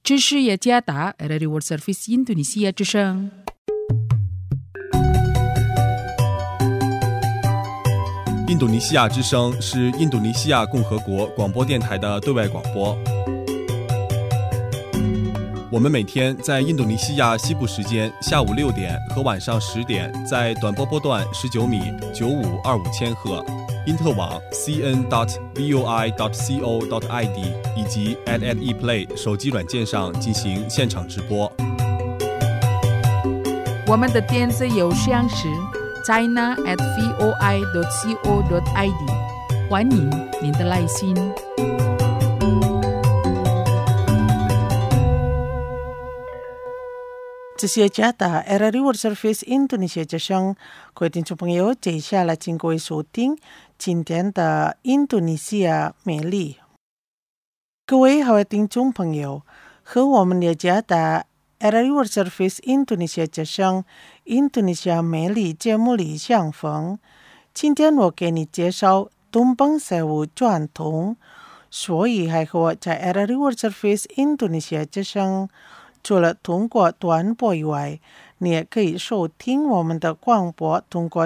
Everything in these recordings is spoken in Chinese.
这是雅加达 RRI World Service Indonesia 之声。 印度尼西亚之声是印度尼西亚共和国广播电台的对外广播。我们每天在印度尼西亚西部时间下午6点和晚上10点，在短波波段19米9525千赫、因特网 cn.voi.co.id 以及 @e play 手机软件上进行现场直播。 我们的电子邮箱是 china@voi.co.id， 欢迎您的来信。 这是加达 RRI World Service Indonesia 之声，各位听众朋友，接下来请各位收听今天的印度尼西亚美丽。各位好的听众朋友，和我们的加达 RRI World Service Indonesia 之声印度尼西亚美丽节目里相逢。今天我给你介绍东邦食物传统，所以还和我在 RRI World Service Indonesia 之声。除了通过短波以外，你也可以收听我们的广播，通过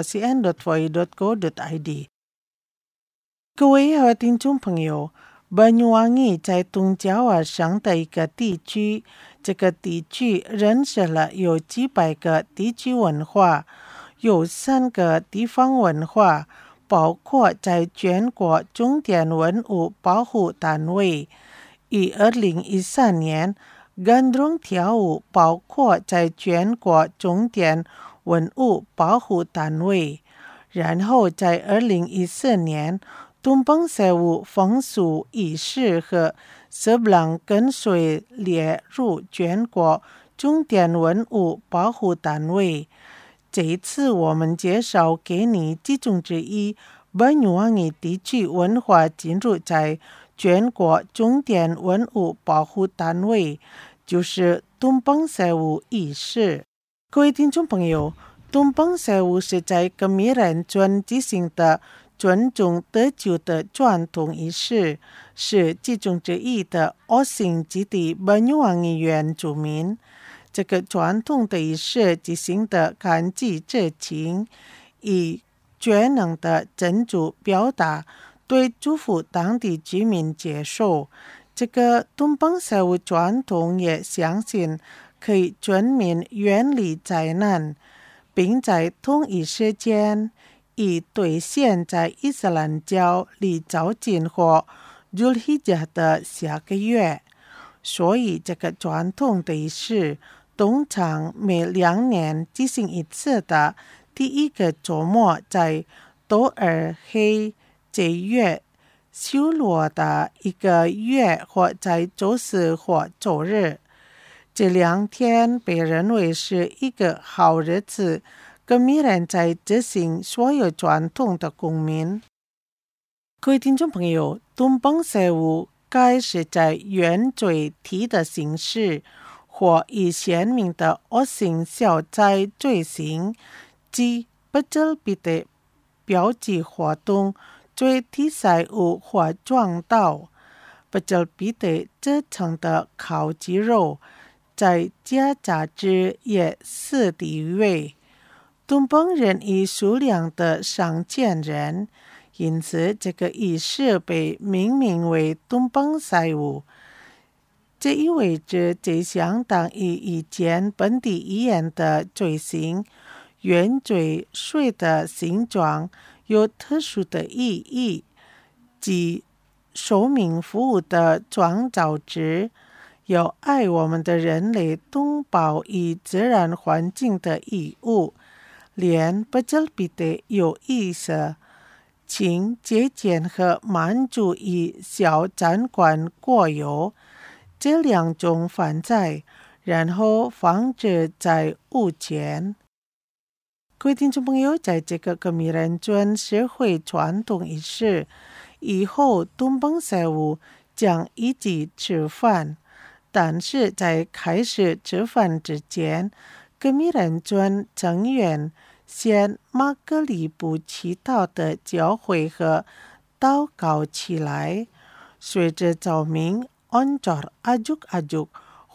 cn.voi.go.id。 各位好的听众朋友， Banyuwangi 在东爪哇省的一个地区，这个地区认识了有几百个地区文化，有3个地方文化，包括在全国重点文物保护单位。以2013年Gandrung跳舞包括在全国重点文物保护单位，然后在2014年，东邦食物风俗仪式和sebelang跟随列入全国重点文物保护单位。这一次我们介绍给你其中之一，Banyuwangi 地区文化进入在全国重点文物保护单位，就是东邦食物仪式。各位听众朋友，东邦食物是在噶米兰村进行的尊重得救的传统仪式，是其中之一的Osing基地 Banyuwangi 原住民。这个传统的仪式进行的感激之情，以全能的真主表达对祝福当地居民接受。这个东邦食物传统也相信可以全民远离灾难，并在同一时间以兑现在伊斯兰教里早进或Dzulhijjah 的下个月。所以这个传统的仪式通常每2年进行一次的第一个周末，在多尔黑这月修罗的一个月，或在周四或周日。这2天被认为是一个好日子，噶米兰在执行所有传统的公民。各位听众朋友，东邦食物该是在圆锥体的形式，或以鲜明的Osing小菜嘴型及不正比的标记活动最体晒物或撞到，不正比的制成的烤鸡肉，在加榨汁也是第一位。东邦人以数量的上千人，因此这个仪式被命名为东邦食物。这意味着这相当于以前本地语言的嘴型，圆锥水的形状有特殊的意义，即说明服务的创造者有爱我们的人类同胞与自然环境的义务。连不正比的有意思，请节俭和满足以小展馆过有这2种饭菜，然后放置在屋前。各位听众朋友，在这个噶米兰村社会传统仪式以后，东邦食物将一起吃饭，但是在开始吃饭之前，噶米兰村成员先马格里布祈祷的教会和祷告起来，随着照明Oncor ajuk-ajuk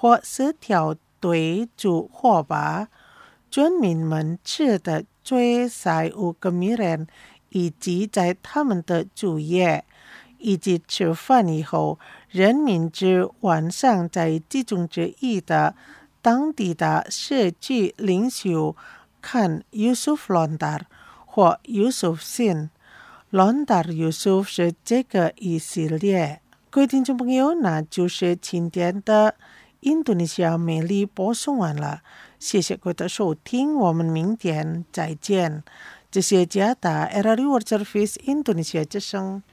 或10条堆住火把，军民们吃的最塞无个米人，以及在他们的主业，以及吃饭以后，人民之晚上在集中之一的当地的社区领袖看 Yusuf Londar 或 Yusuf Sin。 Londar Yusuf 是这个以色列。各位听众朋友，那就是今天的印度尼西亚美丽播送完了，谢谢各位的收听，我们明天再见。这是加拿大 RRI World Service 印度尼西亚之声。